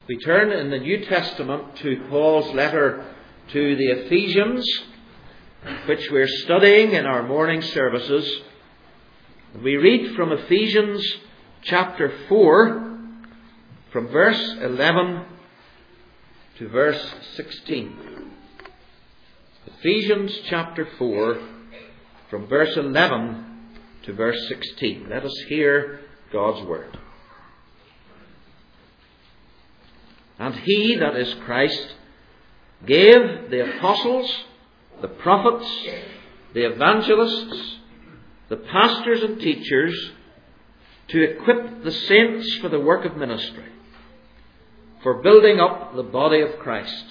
We turn in the New Testament to Paul's letter to the Ephesians, which we're studying in our morning services. We read from Ephesians chapter 4, from verse 11 to verse 16. Ephesians chapter 4, from verse 11 to verse 16. Let us hear God's word. And he, that is Christ, gave the apostles, the prophets, the evangelists, the pastors and teachers to equip the saints for the work of ministry, for building up the body of Christ,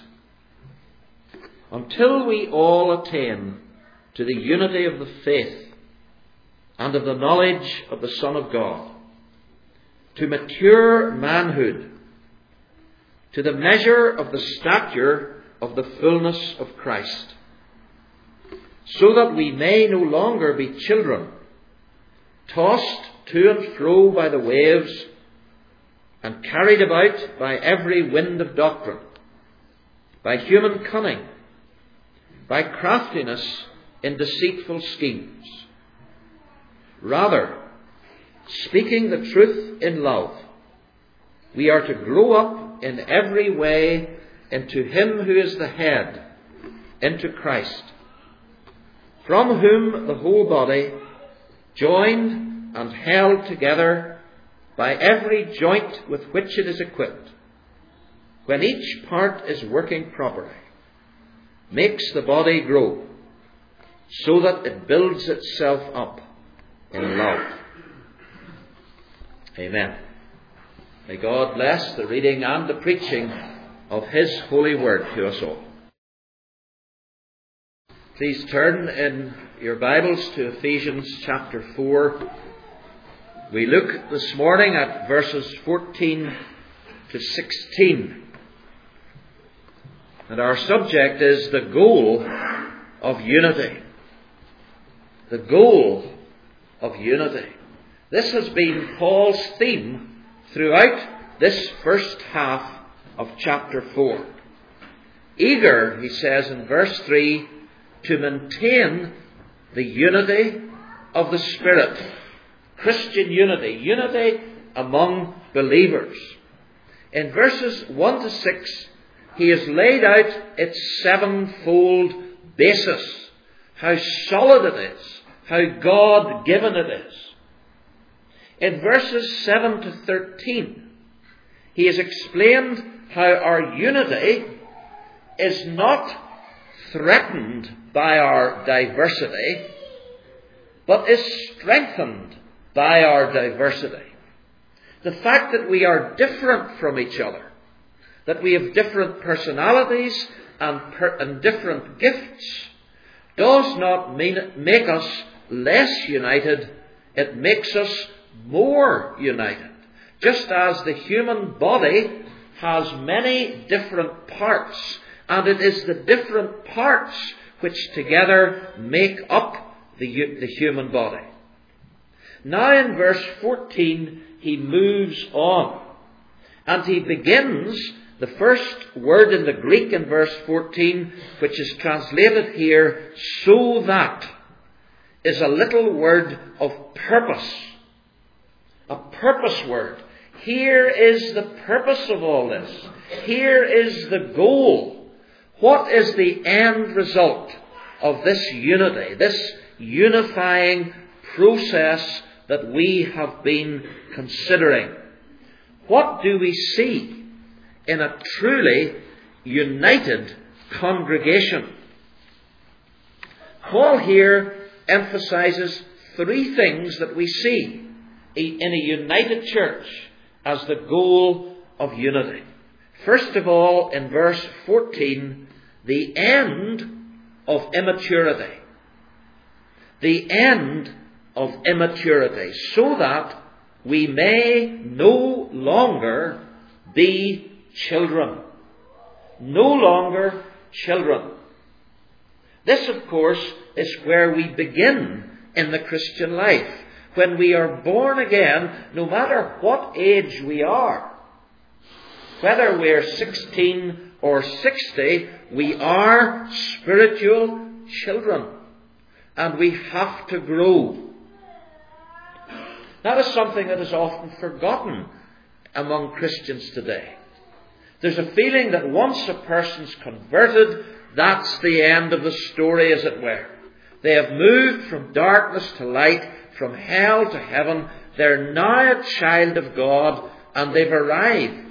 until we all attain to the unity of the faith and of the knowledge of the Son of God, to mature manhood, to the measure of the stature of the fullness of Christ, so that we may no longer be children, tossed to and fro by the waves, and carried about by every wind of doctrine, by human cunning, by craftiness in deceitful schemes. Rather, speaking the truth in love, we are to grow up in every way into Him who is the head, into Christ, from whom the whole body, joined and held together by every joint with which it is equipped, when each part is working properly, makes the body grow, so that it builds itself up in love. Amen. May God bless the reading and the preaching of His holy word to us all. Please turn in your Bibles to Ephesians chapter 4. We look this morning at verses 14 to 16. And our subject is the goal of unity. The goal of unity. This has been Paul's theme throughout this first half of chapter 4. Eager, he says in verse 3, to maintain the unity of the Spirit. Christian unity. Unity among believers. In verses 1 to 6, he has laid out its sevenfold basis. How solid it is. How God-given it is. In verses 7 to 13, he has explained how our unity is not threatened by our diversity, but is strengthened by our diversity. The fact that we are different from each other, that we have different personalities and different gifts, does not make us less united. It makes us more united. Just as the human body has many different parts, and it is the different parts which together make up the human body. Now in verse 14 he moves on, and he begins, the first word in the Greek in verse 14, which is translated here, so that, is a little word of purpose. A purpose word. Here is the purpose of all this. Here is the goal. What is the end result of this unity, this unifying process that we have been considering? What do we see in a truly united congregation? Paul here emphasizes three things that we see in a united church as the goal of unity. First of all, in verse 14, the end of immaturity. The end of immaturity, so that we may no longer be children. No longer children. This, of course, is where we begin in the Christian life. When we are born again, no matter what age we are, Whether we're 16 or 60, we are spiritual children. And we have to grow. That is something that is often forgotten among Christians today. There's a feeling that once a person's converted, that's the end of the story, as it were. They have moved from darkness to light, from hell to heaven. They're now a child of God, and they've arrived.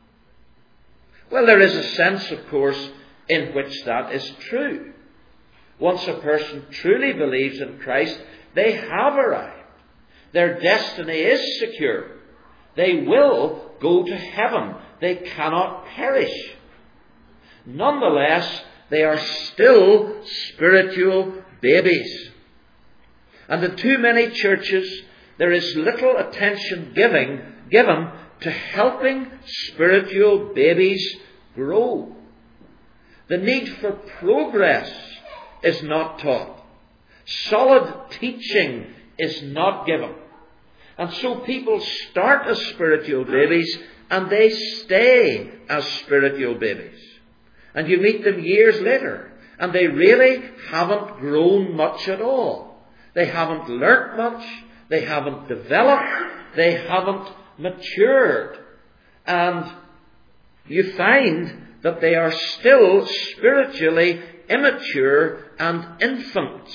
Well, there is a sense, of course, in which that is true. Once a person truly believes in Christ, they have arrived. Their destiny is secure. They will go to heaven. They cannot perish. Nonetheless, they are still spiritual babies. And in too many churches, there is little attention given to helping spiritual babies grow. The need for progress is not taught. Solid teaching is not given. And so people start as spiritual babies and they stay as spiritual babies. And you meet them years later and they really haven't grown much at all. They haven't learnt much. They haven't developed. They haven't matured. And you find that they are still spiritually immature and infants.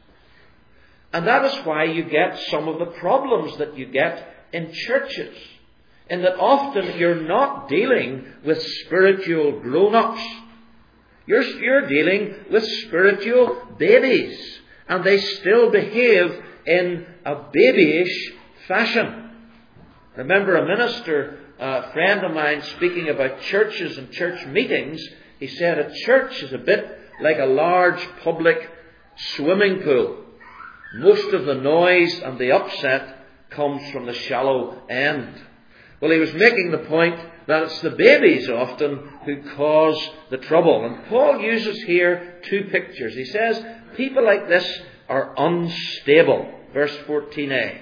And that is why you get some of the problems that you get in churches. In that often you're not dealing with spiritual grown-ups. You're dealing with spiritual babies. And they still behave in a babyish fashion. I remember a minister, a friend of mine, speaking about churches and church meetings. He said a church is a bit like a large public swimming pool. Most of the noise and the upset comes from the shallow end. Well, he was making the point that it's the babies often who cause the trouble. And Paul uses here two pictures. He says, people like this are unstable. Verse 14a.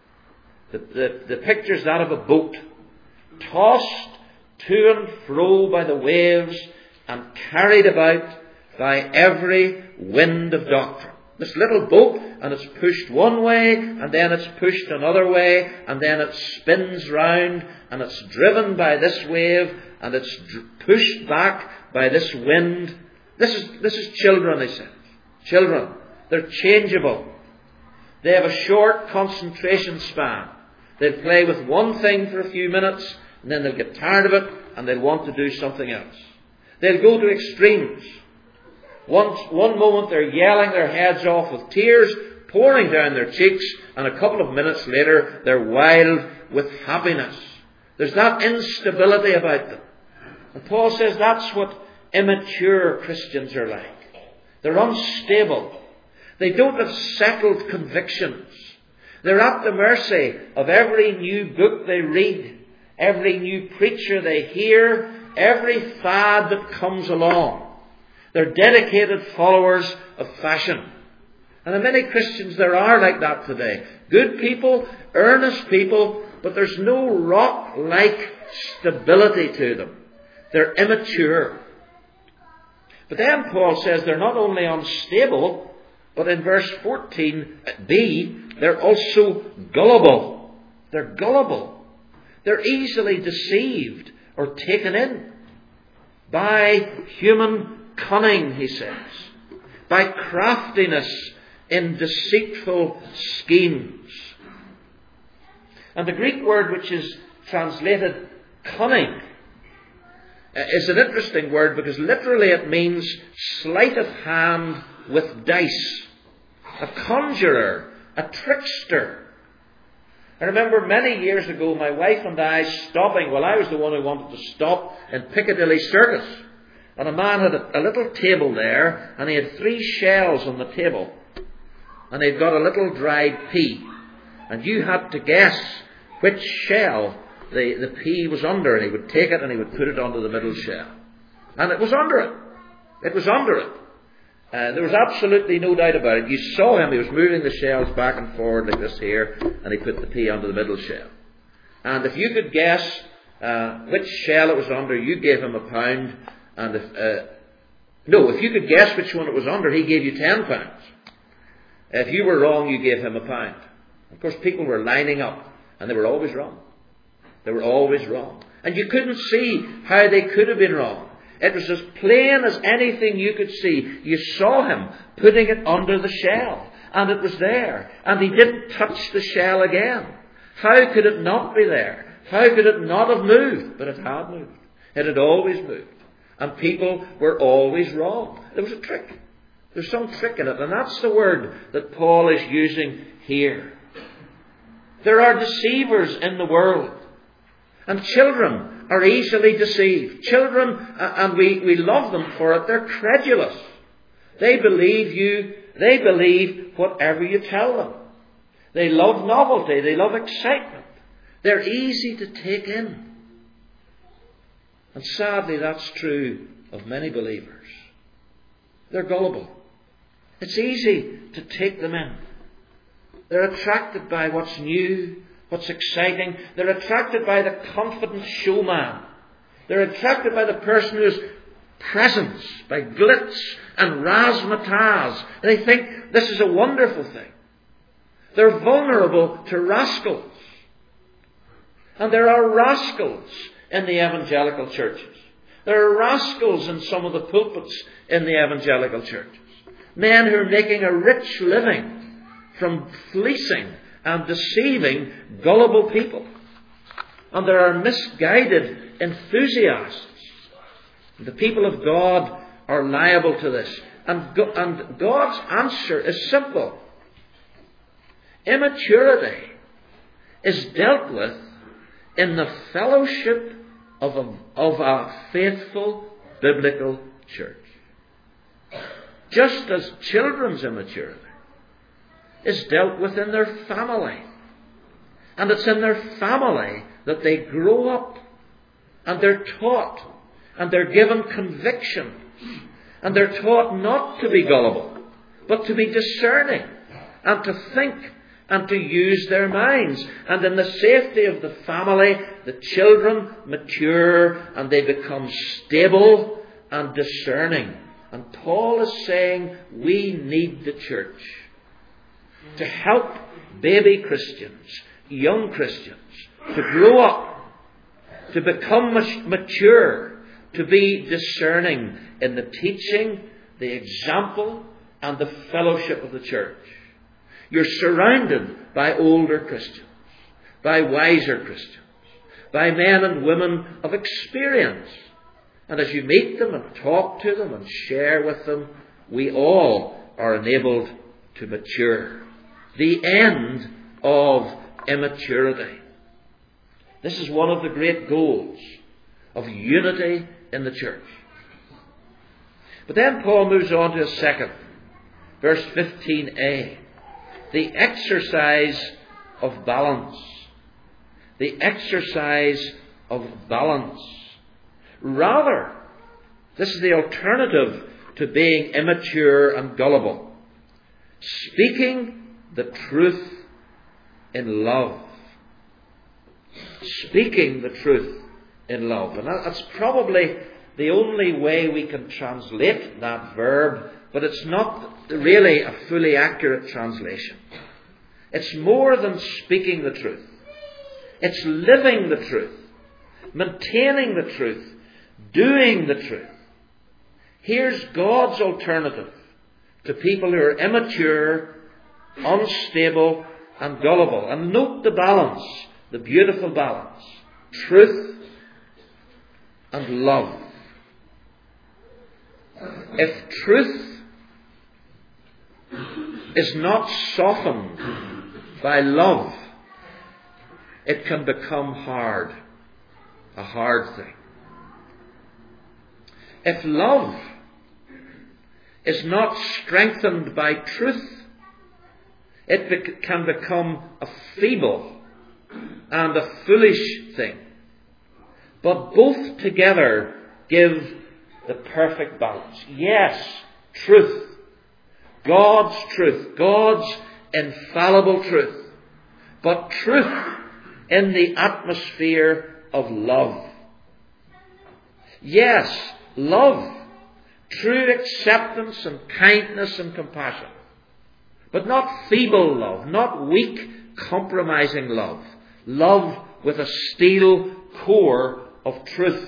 The picture's that of a boat, tossed to and fro by the waves and carried about by every wind of doctrine. This little boat, and it's pushed one way, and then it's pushed another way, and then it spins round, and it's driven by this wave, and it's pushed back by this wind. This is children, he says. Children. They're changeable. They have a short concentration span. They'll play with one thing for a few minutes, and then they'll get tired of it, and they'll want to do something else. They'll go to extremes. One moment they're yelling their heads off with tears pouring down their cheeks, and a couple of minutes later they're wild with happiness. There's that instability about them. And Paul says that's what immature Christians are like. They're unstable. They don't have settled convictions. They're at the mercy of every new book they read, every new preacher they hear, every fad that comes along. They're dedicated followers of fashion. And in many Christians there are like that today. Good people, earnest people, but there's no rock-like stability to them. They're immature. But then Paul says they're not only unstable, but in verse 14b, they're also gullible. They're gullible. They're easily deceived or taken in by human cunning, he says, by craftiness in deceitful schemes. And the Greek word which is translated cunning is an interesting word because literally it means sleight of hand with dice. A conjurer, a trickster. I remember many years ago my wife and I stopping, well, I was the one who wanted to stop in Piccadilly Circus. And a man had a little table there, and he had 3 shells on the table. And he'd got a little dried pea. And you had to guess which shell the pea was under. And he would take it and he would put it onto the middle shell. And it was under it. It was under it. There was absolutely no doubt about it. You saw him, he was moving the shells back and forward like this here, and he put the pea onto the middle shell. And if you could guess which shell it was under, you gave him £1. And if you could guess which one it was under, he gave you £10. If you were wrong, you gave him £1. Of course, people were lining up, and they were always wrong. They were always wrong. And you couldn't see how they could have been wrong. It was as plain as anything you could see. You saw him putting it under the shell, and it was there, and he didn't touch the shell again. How could it not be there? How could it not have moved? But it had moved. It had always moved. And people were always wrong. There was a trick. There's some trick in it, and that's the word that Paul is using here. There are deceivers in the world. And children are easily deceived. Children, and we love them for it, they're credulous. They believe whatever you tell them. They love novelty. They love excitement. They're easy to take in. And sadly, that's true of many believers. They're gullible. It's easy to take them in. They're attracted by what's new, what's exciting. They're attracted by the confident showman. They're attracted by the person who's presence, by glitz and razzmatazz. They think this is a wonderful thing. They're vulnerable to rascals. And there are rascals in the evangelical churches. There are rascals in some of the pulpits in the evangelical churches. Men who are making a rich living from fleecing and deceiving gullible people. And there are misguided enthusiasts. The people of God are liable to this. And God's answer is simple. Immaturity is dealt with in the fellowship of a faithful biblical church. Just as children's immaturity is dealt with in their family. And it's in their family that they grow up. And they're taught. And they're given conviction. And they're taught not to be gullible, but to be discerning. And to think and to use their minds. And in the safety of the family, the children mature and they become stable and discerning. And Paul is saying we need the church to help baby Christians, young Christians, to grow up, to become mature, to be discerning in the teaching, the example, and the fellowship of the church. You're surrounded by older Christians, by wiser Christians, by men and women of experience. And as you meet them and talk to them and share with them, we all are enabled to mature. The end of immaturity. This is one of the great goals of unity in the church. But then Paul moves on to a second, verse 15a. The exercise of balance. The exercise of balance. Rather, this is the alternative to being immature and gullible. Speaking the truth in love. Speaking the truth in love. And that's probably the only way we can translate that verb, but it's not really a fully accurate translation. It's more than speaking the truth. It's living the truth, maintaining the truth, doing the truth. Here's God's alternative to people who are immature, unstable, and gullible. And note the balance, the beautiful balance. Truth and love. If truth is not softened by love, it can become hard, a hard thing. If love is not strengthened by truth, it can become a feeble and a foolish thing. But both together give the perfect balance. Yes, truth. God's truth. God's infallible truth. But truth in the atmosphere of love. Yes, love. True acceptance and kindness and compassion. But not feeble love, not weak, compromising love. Love with a steel core of truth.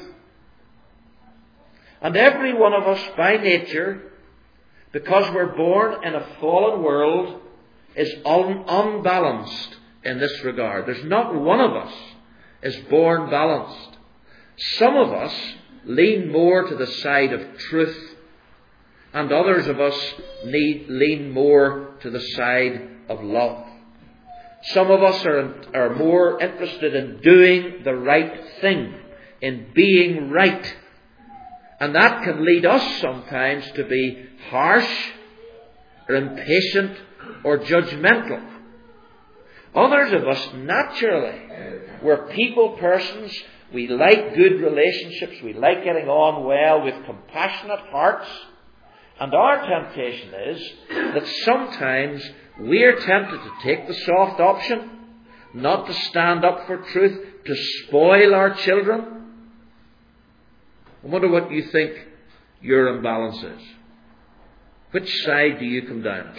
And every one of us by nature, because we're born in a fallen world, is unbalanced in this regard. There's not one of us is born balanced. Some of us lean more to the side of truth, and others of us lean more to the side of love. Some of us are more interested in doing the right thing, in being right. And that can lead us sometimes to be harsh, or impatient, or judgmental. Others of us, naturally, we're people persons. We like good relationships. We like getting on well with compassionate hearts. And our temptation is that sometimes we're tempted to take the soft option, not to stand up for truth, to spoil our children. I wonder what you think your imbalance is. Which side do you come down on?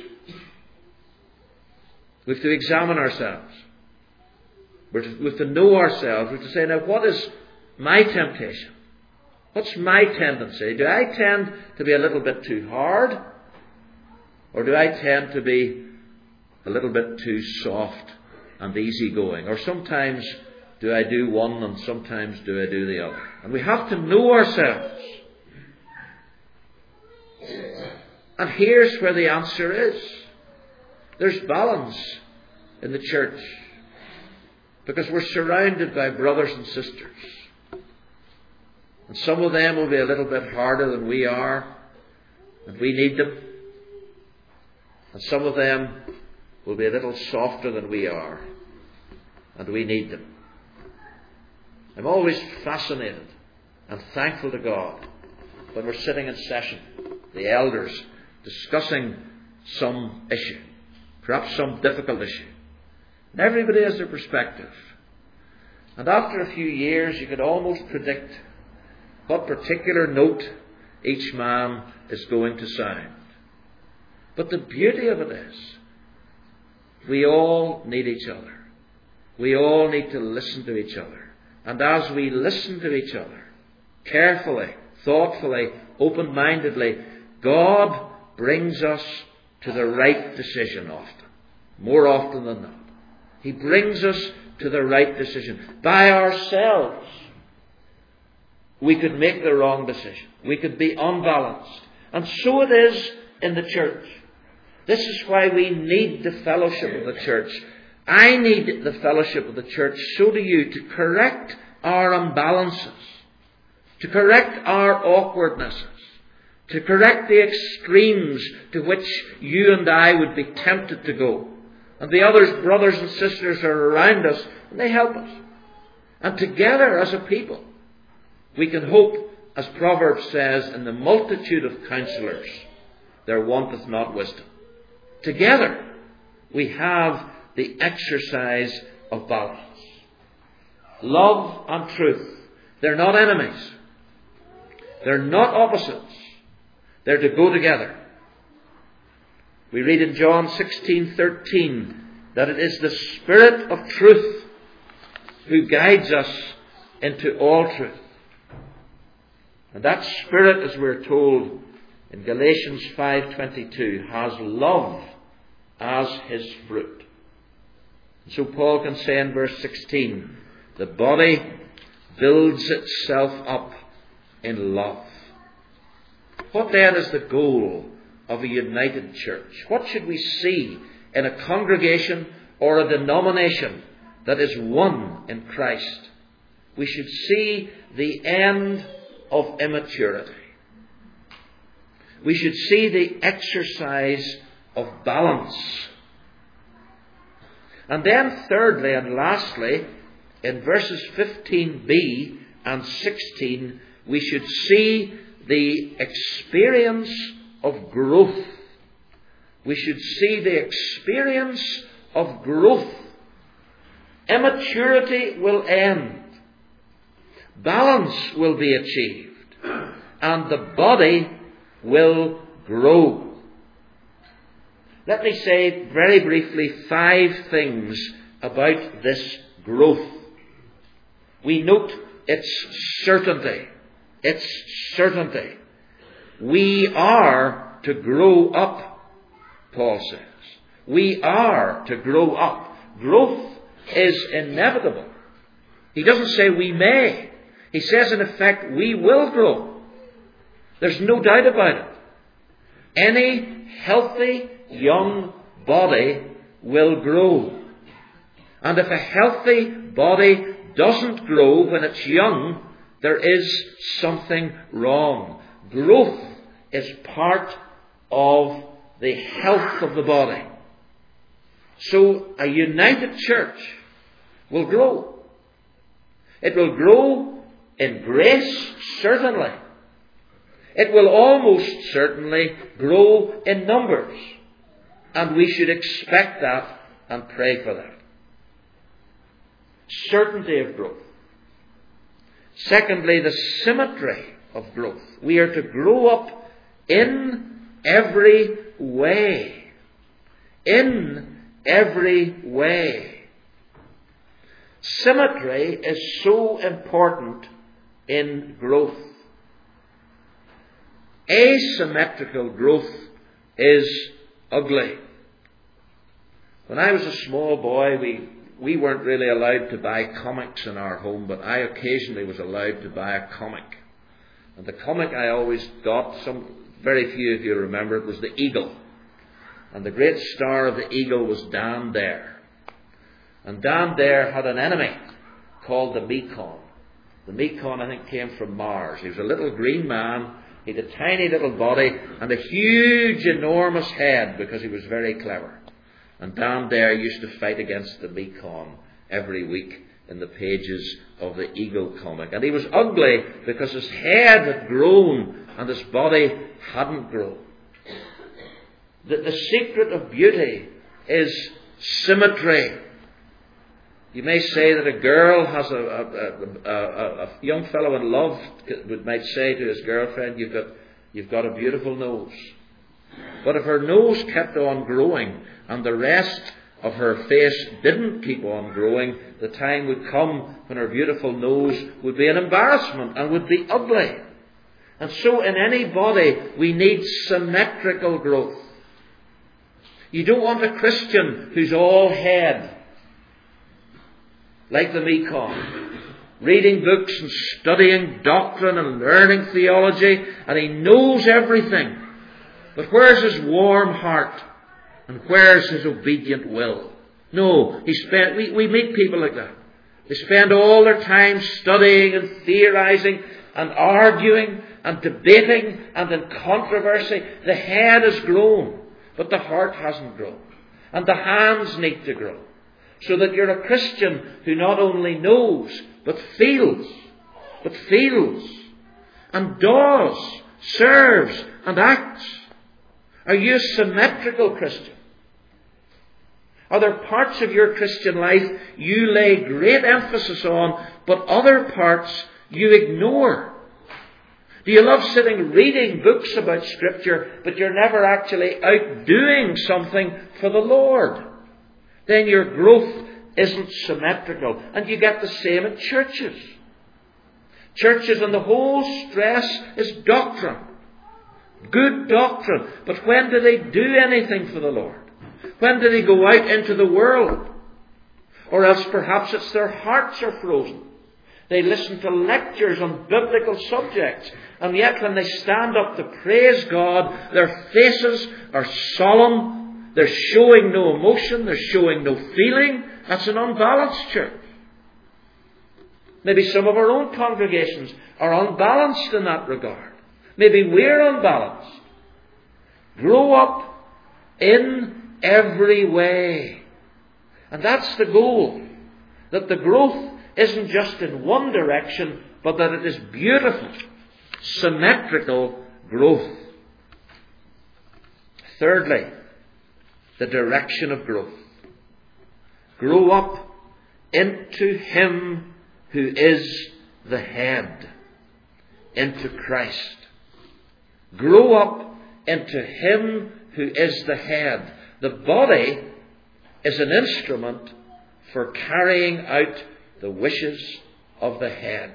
We have to examine ourselves. We have to know ourselves. We have to say, now, what is my temptation? What's my tendency? Do I tend to be a little bit too hard? Or do I tend to be a little bit too soft and easygoing? Or sometimes do I do one and sometimes do I do the other? And we have to know ourselves. And here's where the answer is. There's balance in the church. Because we're surrounded by brothers and sisters. And some of them will be a little bit harder than we are, and we need them. And some of them will be a little softer than we are, and we need them. I'm always fascinated and thankful to God when we're sitting in session, the elders discussing some issue, perhaps some difficult issue. And everybody has their perspective. And after a few years, you could almost predict what particular note each man is going to sound. But the beauty of it is, we all need each other. We all need to listen to each other. And as we listen to each other, carefully, thoughtfully, open-mindedly, God brings us to the right decision often. More often than not. He brings us to the right decision. By ourselves, we could make the wrong decision. We could be unbalanced. And so it is in the church. This is why we need the fellowship of the church. I need the fellowship of the church, so do you, to correct our imbalances, to correct our awkwardnesses, to correct the extremes to which you and I would be tempted to go. And the others, brothers and sisters, are around us, and they help us. And together as a people, we can hope, as Proverbs says, in the multitude of counselors, there wanteth not wisdom. Together, we have the exercise of balance. Love and truth. They're not enemies. They're not opposites. They're to go together. We read in John 16:13 that it is the Spirit of truth who guides us into all truth. And that Spirit, as we're told in Galatians 5:22, has love as his fruit. And so Paul can say in verse 16, the body builds itself up in love. What then is the goal of a united church? What should we see in a congregation or a denomination that is one in Christ? We should see the end of immaturity. We should see the exercise of balance. And then thirdly and lastly, in verses 15b and 16, we should see the experience of growth. We should see the experience of growth. Immaturity will end. balance will be achieved, and the body will grow. Let me say very briefly 5 things about this growth. We note its certainty. Its certainty. We are to grow up, Paul says. We are to grow up. Growth is inevitable. He doesn't say we may. He says, in effect, we will grow. There's no doubt about it. Any healthy young body will grow. And if a healthy body doesn't grow when it's young, there is something wrong. Growth is part of the health of the body. So a united church will grow. It will grow in grace, certainly. It will almost certainly grow in numbers. And we should expect that and pray for that. Certainty of growth. Secondly, the symmetry of growth. We are to grow up in every way. In every way. Symmetry is so important in growth. Asymmetrical growth is ugly. When I was a small boy, we weren't really allowed to buy comics in our home, but I occasionally was allowed to buy a comic. And the comic I always got, very few of you remember it, was the Eagle. And the great star of the Eagle was Dan Dare. And Dan Dare had an enemy called the Mekon. The Mekon, I think, came from Mars. He was a little green man. He had a tiny little body and a huge, enormous head because he was very clever. And Dan Dare used to fight against the Mekon every week in the pages of the Eagle comic. And he was ugly because his head had grown and his body hadn't grown. The secret of beauty is symmetry. You may say that a girl has a young fellow in love might say to his girlfriend, you've got a beautiful nose. But if her nose kept on growing and the rest of her face didn't keep on growing, the time would come when her beautiful nose would be an embarrassment and would be ugly. And so in any body we need symmetrical growth. You don't want a Christian who's all head, like the Mekon, reading books and studying doctrine and learning theology, and he knows everything. But where's his warm heart? And where's his obedient will? No, we meet people like that. They spend all their time studying and theorizing and arguing and debating and in controversy. The head has grown, but the heart hasn't grown. And the hands need to grow. So that you're a Christian who not only knows, but feels and does, serves and acts. Are you a symmetrical Christian? Are there parts of your Christian life you lay great emphasis on, but other parts you ignore? Do you love sitting reading books about Scripture, but you're never actually out doing something for the Lord? Then your growth isn't symmetrical. And you get the same in churches. Churches, and the whole stress is doctrine. Good doctrine. But when do they do anything for the Lord? When do they go out into the world? Or else perhaps it's their hearts are frozen. They listen to lectures on biblical subjects, and yet when they stand up to praise God, their faces are solemn. They're showing no emotion. They're showing no feeling. That's an unbalanced church. Maybe some of our own congregations are unbalanced in that regard. Maybe we're unbalanced. Grow up in every way. And that's the goal. That the growth isn't just in one direction, but that it is beautiful, symmetrical growth. Thirdly, the direction of growth. Grow up into Him who is the head into Christ. Grow up into Him who is the head. The body is an instrument for carrying out the wishes of the head.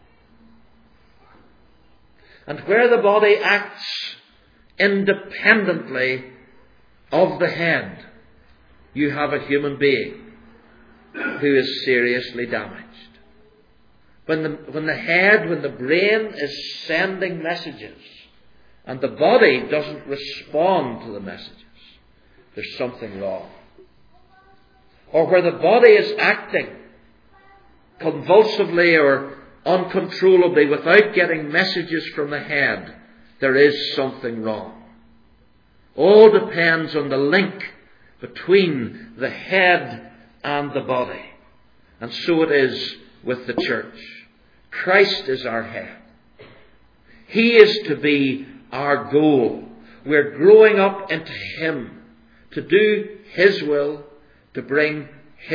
And where the body acts independently of the head, you have a human being who is seriously damaged. When the brain is sending messages and the body doesn't respond to the messages, there's something wrong. Or where the body is acting convulsively or uncontrollably without getting messages from the head, there is something wrong. All depends on the link between the head and the body. And so it is with the church. Christ is our head. He is to be our goal. We're growing up into Him to do His will, to bring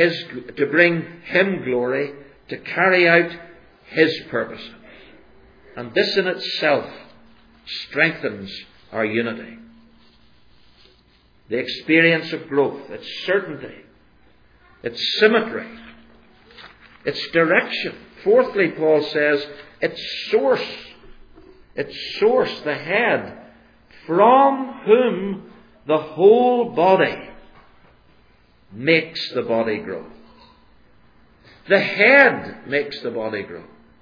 Him glory, to carry out His purposes. And this in itself strengthens our unity. The experience of growth, its certainty, its symmetry, its direction. Fourthly, Paul says, its source. Its source, the head, from whom the whole body makes the body grow. The head makes the body grow.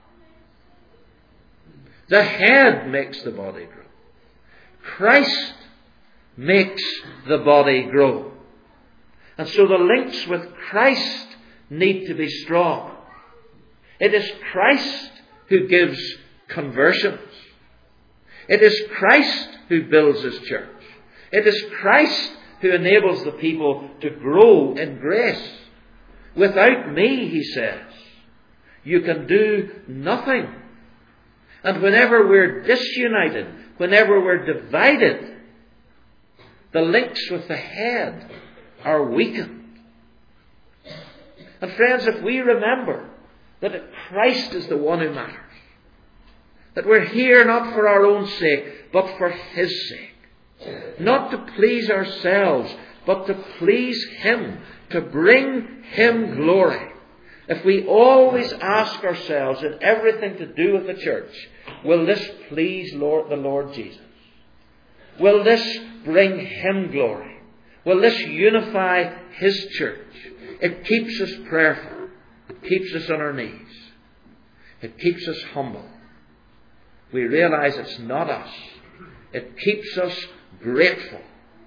The head makes the body grow. Christ makes the body grow. And so the links with Christ need to be strong. It is Christ who gives conversions. It is Christ who builds His church. It is Christ who enables the people to grow in grace. Without me, he says, you can do nothing. And whenever we're disunited, whenever we're divided, the links with the head are weakened. And friends, if we remember that Christ is the one who matters, that we're here not for our own sake, but for His sake, not to please ourselves, but to please Him, to bring Him glory. If we always ask ourselves in everything to do with the church, will this please the Lord Jesus? Will this bring Him glory? Will this unify His church? It keeps us prayerful. It keeps us on our knees. It keeps us humble. We realize it's not us. It keeps us grateful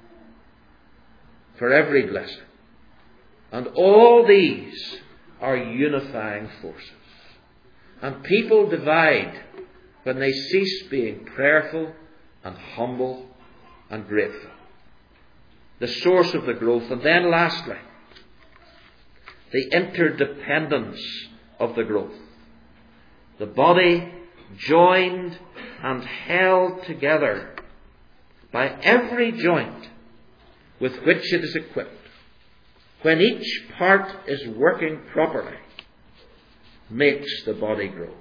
for every blessing. And all these are unifying forces. And people divide when they cease being prayerful and humble and grateful. The source of the growth. And then lastly, the interdependence of the growth. The body joined and held together by every joint with which it is equipped. When each part is working properly, makes the body grow.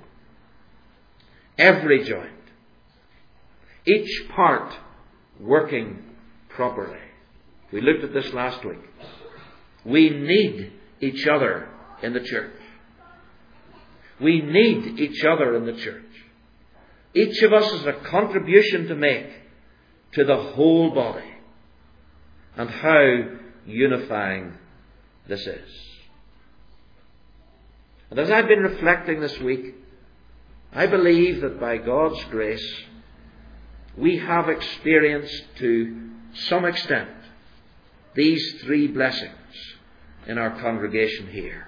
Every joint. Each part working properly. We looked at this last week. We need each other in the church. We need each other in the church. Each of us has a contribution to make to the whole body. And how unifying this is. And as I've been reflecting this week, I believe that by God's grace, we have experienced to some extent these three blessings in our congregation here.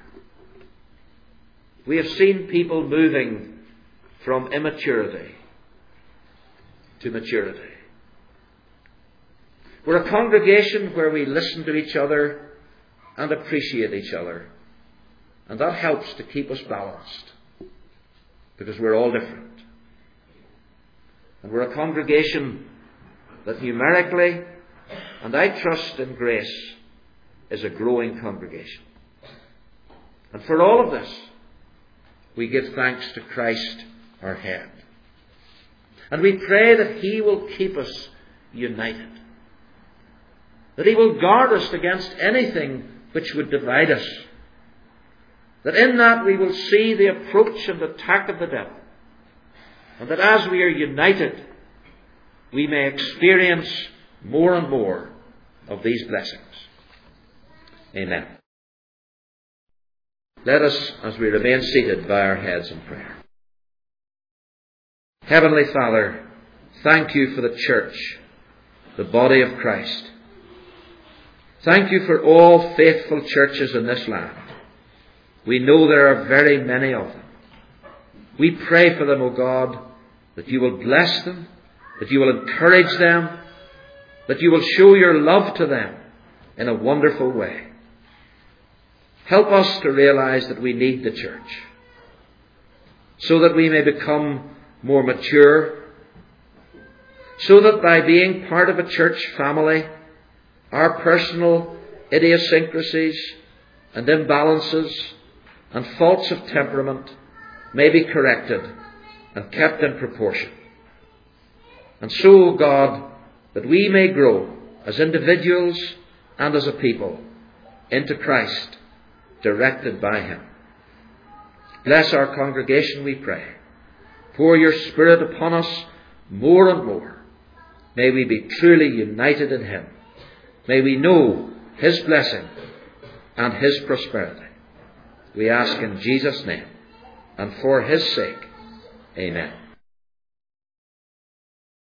We have seen people moving from immaturity to maturity. We're a congregation where we listen to each other and appreciate each other. And that helps to keep us balanced. Because we're all different. And we're a congregation that numerically, and I trust in grace, is a growing congregation. And for all of this, we give thanks to Christ, our head. And we pray that He will keep us united, that He will guard us against anything which would divide us, that in that we will see the approach and attack of the devil, and that as we are united, we may experience more and more of these blessings. Amen. Let us, as we remain seated, bow our heads in prayer. Heavenly Father, thank You for the church, the body of Christ. Thank You for all faithful churches in this land. We know there are very many of them. We pray for them, O God, that You will bless them, that You will encourage them, that You will show Your love to them in a wonderful way. Help us to realize that we need the church, so that we may become more mature, so that by being part of a church family, our personal idiosyncrasies and imbalances and faults of temperament may be corrected and kept in proportion. And so, O God, that we may grow as individuals and as a people into Christ, directed by Him. Bless our congregation, we pray. Pour Your Spirit upon us more and more. May we be truly united in Him. May we know His blessing and His prosperity. We ask in Jesus' name and for His sake. Amen.